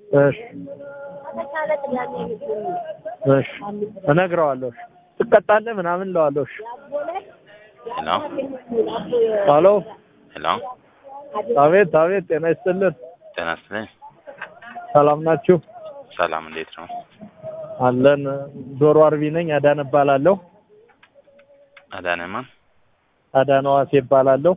እሺ እሺ እነግረዋለሁ። ትቀጣለህ ምናምን እለዋለሁ። ሄሎ ሄሎ ሄሎ አቤት አቤት፣ ጤና ይስጥልን። ጤና ይስጥልኝ። ሰላም ናችሁ? ሰላም፣ እንዴት ነው? አለን። ዶሮ አርቢ ነኝ። አዳነ እባላለሁ። አዳነ ማን? አዳነ ዋሴ እባላለሁ።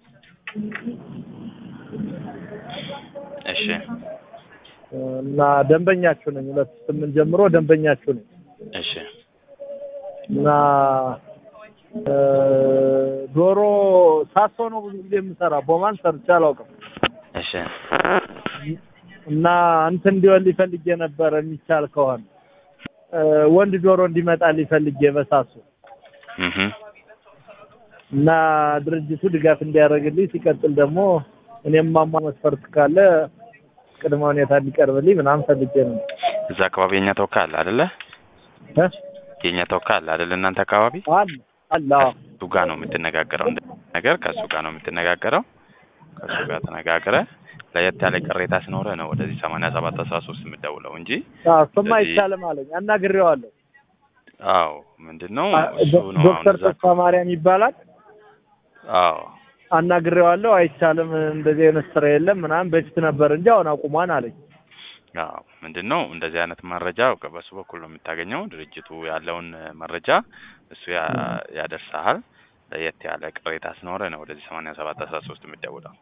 እሺ። እና ደንበኛችሁ ነኝ። 28 ጀምሮ ደንበኛችሁ ነኝ። እሺ። እና ዶሮ ሳሶ ነው ብዙ ጊዜ የምሰራው። ቦማን ሰርቼ አላውቅም። እሺ። እና እንትን እንዲወል ፈልጌ ነበር የሚቻል ከሆነ ወንድ ዶሮ እንዲመጣልኝ ፈልጌ በሳሶ እና ድርጅቱ ድጋፍ እንዲያደርግልኝ፣ ሲቀጥል ደግሞ እኔም ማማ መስፈርት ካለ ቅድመ ሁኔታ እንዲቀርብልኝ ምናምን ፈልጌ ነው። እዛ አካባቢ የኛ ተወካይ አለ አይደለ? የኛ ተወካይ አለ አይደለ? እናንተ አካባቢ አለ። ከሱ ጋር ነው የምትነጋገረው ነገር ከሱ ጋር ነው የምትነጋገረው። ከሱ ጋር ተነጋግረህ ለየት ያለ ቅሬታ ሲኖር ነው ወደዚህ 8713 የምትደውለው እንጂ እሱማ አይቻልም አለኝ። አናግሬዋለሁ። አዎ፣ ምንድነው እሱ ነው ዶክተር ተስፋ ማርያም ይባላል። አዎ፣ አናግሬዋለሁ። አይቻልም፣ እንደዚህ አይነት ስራ የለም ምናምን፣ በፊት ነበር እንጂ አሁን አቁሟን አለኝ። አዎ፣ ምንድነው እንደዚህ አይነት መረጃ በሱ በኩል ነው የምታገኘው። ድርጅቱ ያለውን መረጃ እሱ ያደርሳል። ለየት ያለ ቅሬታ ሲኖር ነው ወደዚህ 8713 የምትደውለው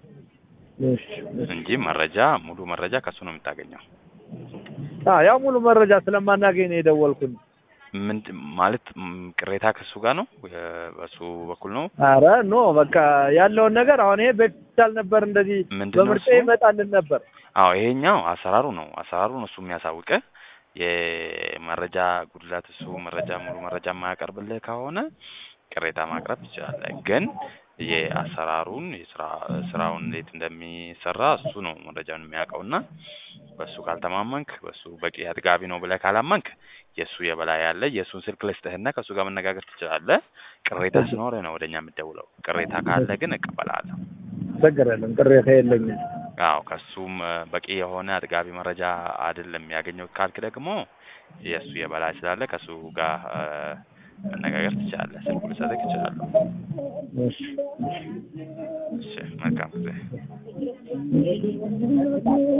እንጂ ሙሉ መረጃ ከሱ ነው የምታገኘው። ያው ሙሉ መረጃ ስለማናገኝ ነው የደወልኩኝ። ማለት ቅሬታ ከሱ ጋር ነው በሱ በኩል ነው? አረ ኖ በቃ ያለውን ነገር አሁን ይሄ በፊት ነበር እንደዚህ በምርጫ ይመጣልን ነበር። አዎ፣ ይሄኛው አሰራሩ ነው እሱ የሚያሳውቀ የመረጃ ጉድላት፣ እሱ ሙሉ መረጃ የማያቀርብልህ ከሆነ ቅሬታ ማቅረብ ትችላለህ። ግን የአሰራሩን ስራውን እንዴት እንደሚሰራ እሱ ነው መረጃውን የሚያውቀውና በሱ ካልተማመንክ፣ በሱ በቂ አጥጋቢ ነው ብለህ ካላመንክ የሱ የበላይ ያለ የሱን ስልክ ልስጥህና ከሱ ጋር መነጋገር ትችላለህ። ቅሬታ ሲኖር ነው ወደኛ የምትደውለው። ቅሬታ ካለ ግን እቀበላለሁ። ችግር የለም፣ ቅሬታ የለኝም። አዎ፣ ከሱም በቂ የሆነ አጥጋቢ መረጃ አይደለም የሚያገኘው ካልክ ደግሞ የሱ የበላይ ስላለ ከሱ ጋር መነጋገር ትችላለህ። ስልኩ ልሰጥህ እችላለሁ። እሺ፣ መልካም ጊዜ።